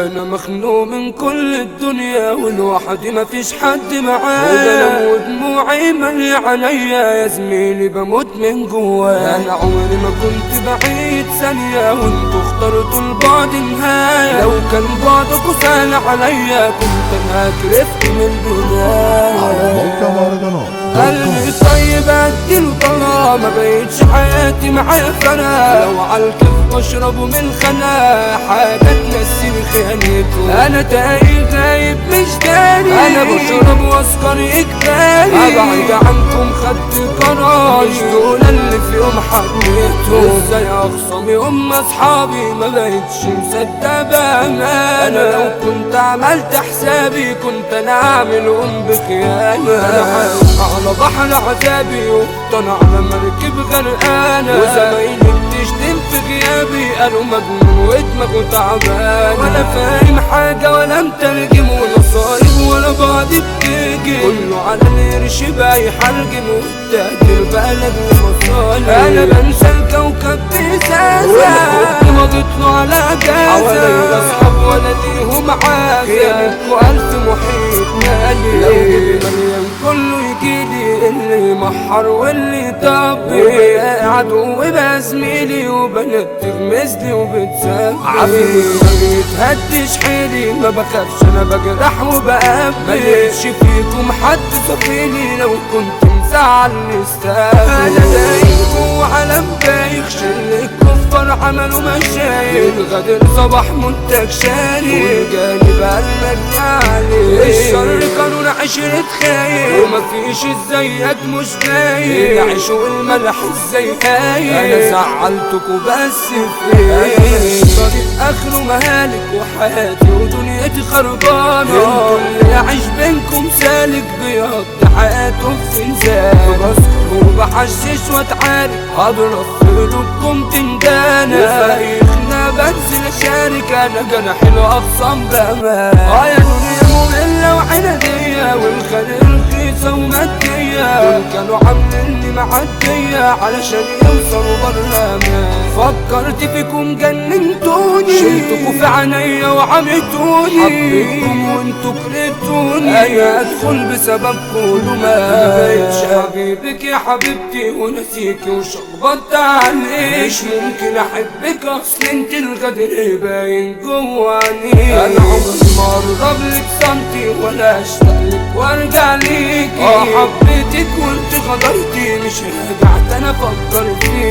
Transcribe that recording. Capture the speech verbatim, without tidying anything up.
انا مخنوق من كل الدنيا والوحدي مفيش حد معايا، وبنام ودموعي مالية عليا يا زميلي بموت من جوايا. انا عمري ما كنت بعيد ثانية وانتوا اخترتوا البعد نهاية، لو كان بعدكوا سهل عليا كنت انا كرفت من البداية. قلبي طيب اديله طلع ما بقيتش حياتي معايا فانا، لو عالكيف بشربه من خنا حاجة تنسيني خيانته. انا تايه غايب مش داري، انا بشرب واسكر اجباري، ابعد عنكم خدت قرار مش دول اللي في يوم حبيتهم. ازاي اخصمي هم اصحابي ما بقيتش مصدق بامانه، انا لو كنت عملت حسابي كنت انا اعملهم بخيانه. انا عايش على بحر عذابي وطن على مركب غرقانه، وزمايلي بتشتم في غيابي قالوا مجنون ودماغه تعبان، ولا فاهم حاجه ولا مترجم ولا صايب ولا بعدي بتيجي، كله على القرش بقى يحرجم والتقدير بقى لاجل مصالح. انا بنسى الكوكب بإزازة مضيت له على جازة، حواليا اصحاب ولا ليهم عازة، غيابكوا الف محيط مالي، لو جيت مليان كله يجيلي، اللي محر واللي طبي عدو بقى زميلي، وبنات تغمزلي وبتسبي عافيني ما بيتهدش حيلي، ما بخافش انا بجرح وبقبل، ملقتش فيكم حد صفيلي، لو كنت مزعلني استقبل. انا دايق جوه عالم بايخ شل الكفار عملوا مشايخ، الغدر صباح منتج شاري، والجانب المجني عليه، الشر قانون عشرة خايف، ومفيش ازيك مش باين، العيش والملح ازاي هايل، انا زعلتكوا بس في ايه، طريق اخره مهالك وحياتي ودنيتي خربانه، انتوا اللي يعيش بينكم سالك بيقضي حياته في انزال، بسكر وبحشش واتعارك هضرب في قلوبكم تندانه، وفايخنا بنزل اشارك انا جناحي الاخصام بامان. اه يا دنيا مملة وعنادية والخير رخيصة ومادية، دول كانوا عامليني معدية علشان يوصلوا برلمان، فكرت فيكم جننتوني، شلتكوا في عينيا وعميتوني، حبيتكم وانتوا كرهتوني، انا ادخل بسببكوا ما بقيتش حبيبك يا حبيبتي ونسيكي وشخبطت عليك، مش ممكن احبك اصل انت الغدر باين جواني، انا عمري ما اقرب لك سنتي ولا اشتاق لك وارجع ليكي، اه حبيتك وانت غدرتي مش رجعت انا افكر فيكي.